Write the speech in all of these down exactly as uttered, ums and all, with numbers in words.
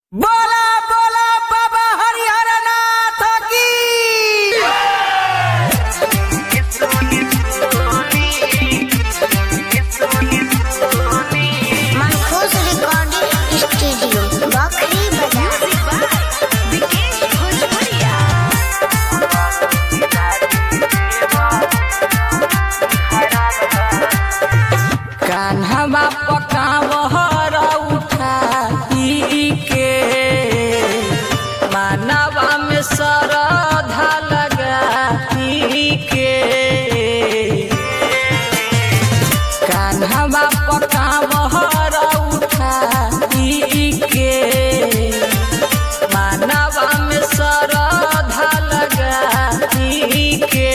बोला बोला बाबा हरिहर नाथ की। मनखुश रिकॉर्डिंग स्टूडियो बखरी बाजार। कान्हा पकावहर उठाई के मानवा में श्रद्धा लगाई के कान्हा पकावहर उठाई के मानवा में श्रद्धा लगाई के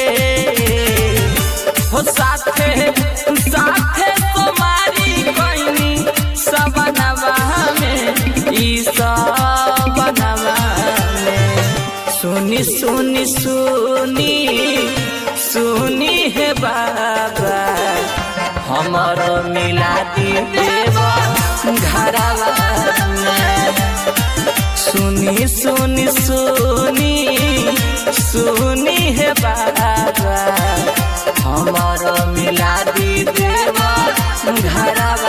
हो साथे साथे तुम्हारी बहनी सबनवा में ई सबनवा में सुनी सुनी सुनी सुनी है बाबा हमर मिला दी देवा घरवा में सुनी सुनी सुनी सुनी है बाबा हमर मिला दी देवा घरवा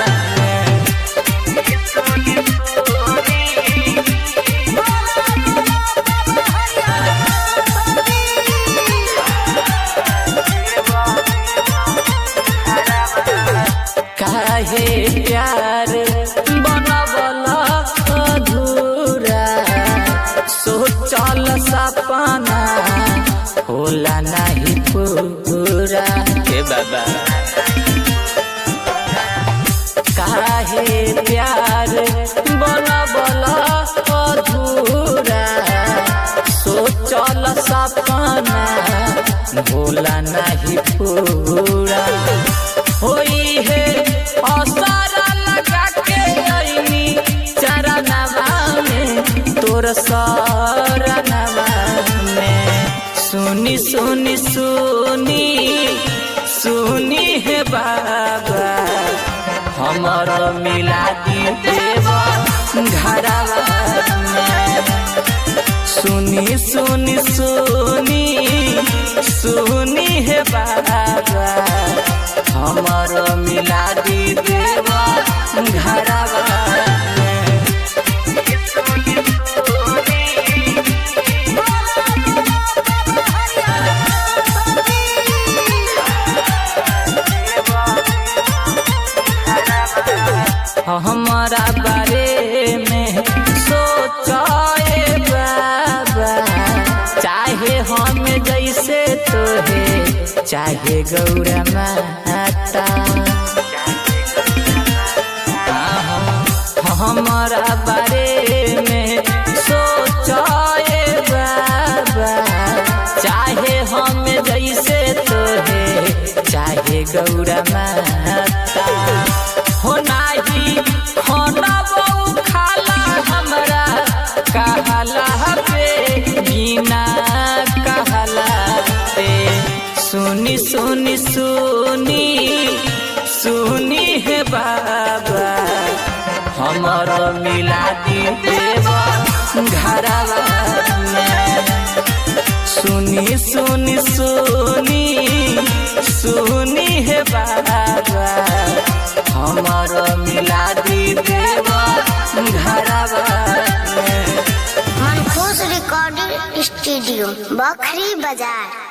काहे प्यार बनवला अधूरा सोचल सपना होला नहीं पूरा के बाबा काहे प्यार बनवला अधूरा सोचल सपना होला नहीं पूरा होई है असरा लगा के आईनी चरणवा में तोर शरणवा में सुनी सुनी सुनी सुनी है बाबा हमर मिला दी देवा घरवा में सुनी सुनी सुनी सुनी है बाबा हमर मिला दी देवा घरवा हमारा बारे में सोचे बाबा चाहे हम जैसे तोहे चाहे गौरा माता हमारा बारे में सोचे बाबा चाहे हम जैसे तोहे चाहे गौरा माता हो नाही खाना बहु खाला हमरा कहला पे बिना कहला पे सुनी सुनी सुनी सुनी है बाबा हमर मिला दी देवा घरवा में सुनी सुनी सुनी सुनी है बाबा हमर मिला दी देवा घरवा में मनखुश रिकॉर्डिंग स्टूडियो बखरी बाजार।